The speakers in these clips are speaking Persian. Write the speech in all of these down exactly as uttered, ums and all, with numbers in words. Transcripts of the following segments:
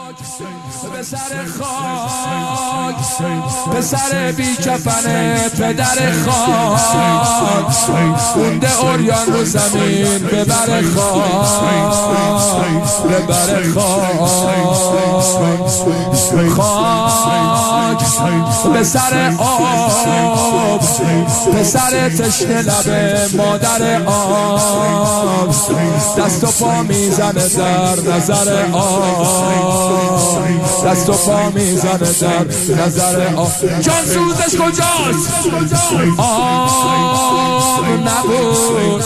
به سر خاک، به سر بی کفن پدر خاک، مونده اوریان رو زمین ببر خاک، ببر خاک، خاک به سر آب، به سر تشنه لب مادر آب، دست و پا میزنه در نظر آب، دست و پا میزنه در نظر آب. جان سوزش کجاست؟ آب نبود،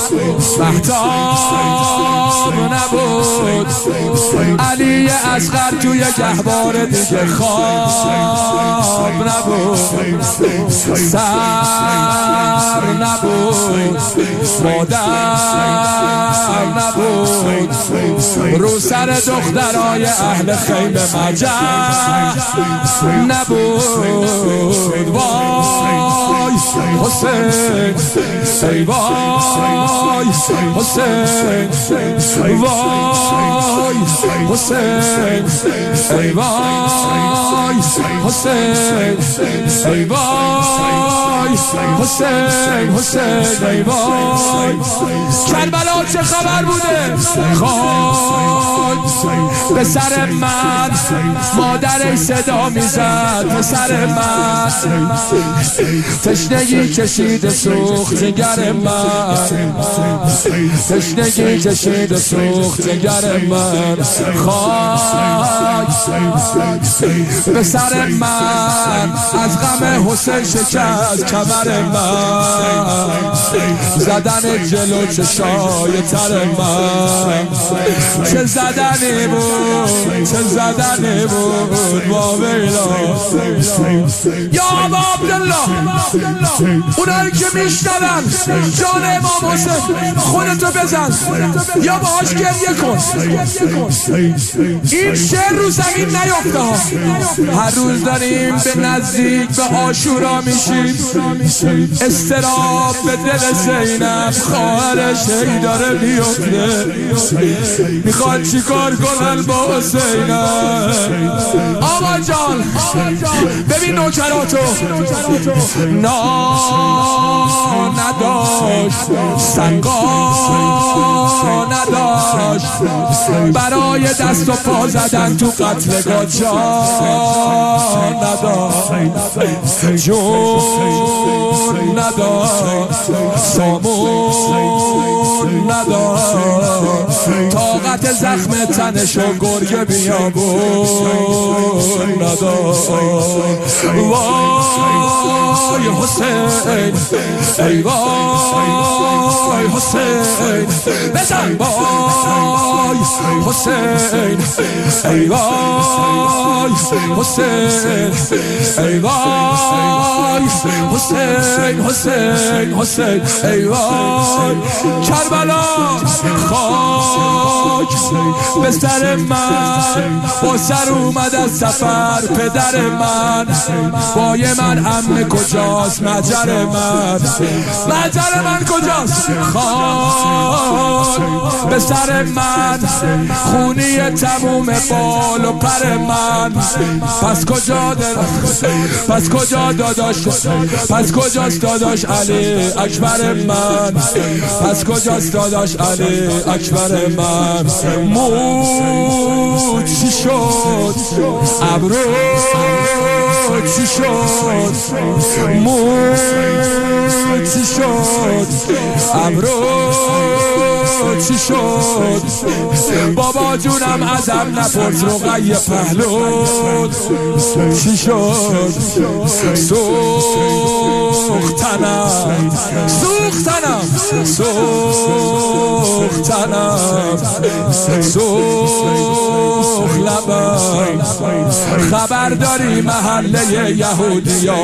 مهتاب نبود، علی اصغر توی گهوار دیگه خواب نبود، سر نبود، مادر نبود، رو سر دخترای اهل خیمه مجه نبود. وای حسین، ای وای حسین، وای حسین، ای وای حسین، ای وای حسین، حسین ای وای. کربلا چه خبر بوده؟ خاک به سر من، مادرش صدا میزد به سر من، تشنگی کشید سوخت جگر من، تشنگی کشید سوخت جگر من. خاک به سر من، از غم حسین شکست کمر من، زدن جلو چشای تر من، چه زدنی بود، چه زدنی بود با ویلا. یا ابا عبدالله، اونایی که میشنون جان امام حسین خودتو بزن یا باهاش گریه کن. این شعر رو زمین نیفته ها. هر روز داریم به نزدیک به عاشورا میشیم، استراب به دل زینب خواهرش هی داره بیفته، میخواد چی کار کنن با حسینم. آقا جان ببین نوکراتو، نا نداشت، سنگا نداشت، برای دست و پا زدن تو قتلگاه جان نداشت، جون نداشت، سامون نداشت، طاقت زخم تنشو گرگ بیابون نداشت. وای حسین، ای وای حسین، بزن وای حسین، ای وای حسین، ای وای حسین، حسین حسین ای وای. کربلا خاک به سر من، با سر اومد از سفر پدر من، بای من عمه کجاست، مجر من، مجر من کجاست؟ خاک به سر من، خونی تموم بال و پر من، پس کجا دارم، پس کجا داداش، پس کجاست داداش علی اکبر من، پس کجاست داداش علی اکبر من. مو چی شد، ابرو چی شد، مو چی شد، ابرو چی شد، بابا جونم ازم نپرس رقیه پهلود چی شد. سوختنم سوختنم سوختنم سوخت لبم، خبر داری محله یهودی ها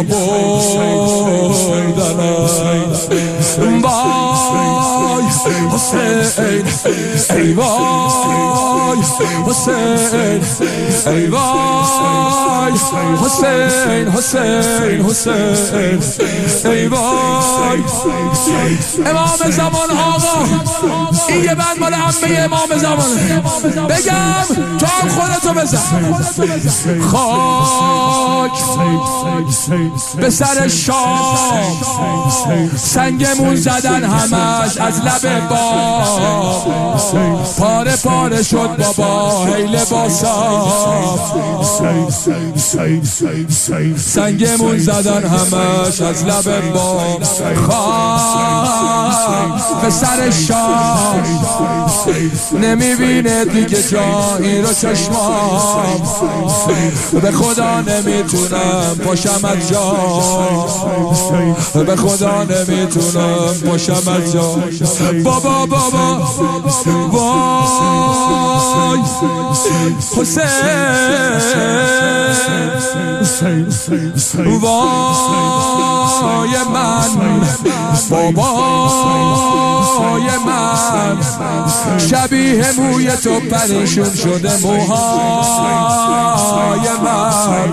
بردنم. وای حسین، ای وای حسین، ای وای حسین، حسین حسین ای وای. امام زمان آقا، این یه بند مال عمه امام زمان، بگم تو هم خودت خودتو بزن. خاک به سر شام سنگمون زدن همش از لب بام، پاره پاره شد بابا هی لباسام، سنگمون زدن همش از لب بام. خاک به سر شام نمیبینه دیگه جایی رو چشمام، به خدا نمیتونم پاشم از جام، به خدا نمیتونم پاشم از جام. بابا بابا وای حسین، وای من بابای من، شبیه موی تو پریشون شده موهای من.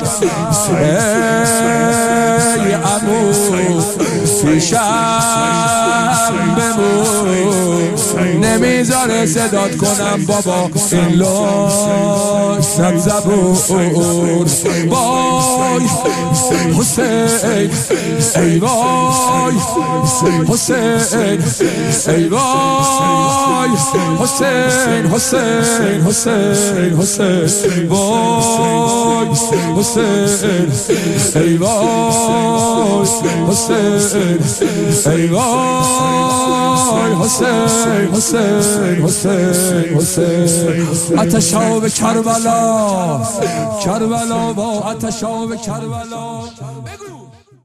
ای عمو پیشم بمون، نمیذاره صدات کنم بابا این لاشم زبون. وای حسین ای وای حسین ای وای حسین حسین حسین حسین وای حسین ای وای حسین ای وای حسین حسین حسین حسین. آتشاب کربلا کربلا با آتشاب کربلا.